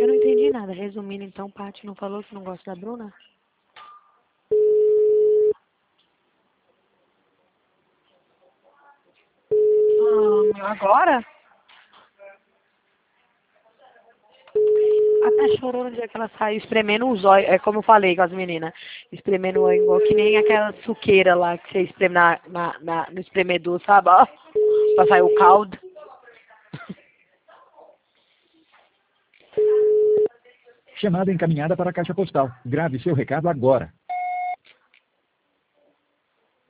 Eu não entendi nada. Resumindo, então, Paty não falou que não gosta da Bruna? Agora? Até chorou no dia que ela saiu espremendo os olhos. É como eu falei com as meninas. Espremendo o olho igual que nem aquela suqueira lá que você espreme no espremedor, sabe? Ó, pra sair o caldo. Chamada encaminhada para a caixa postal. Grave seu recado agora.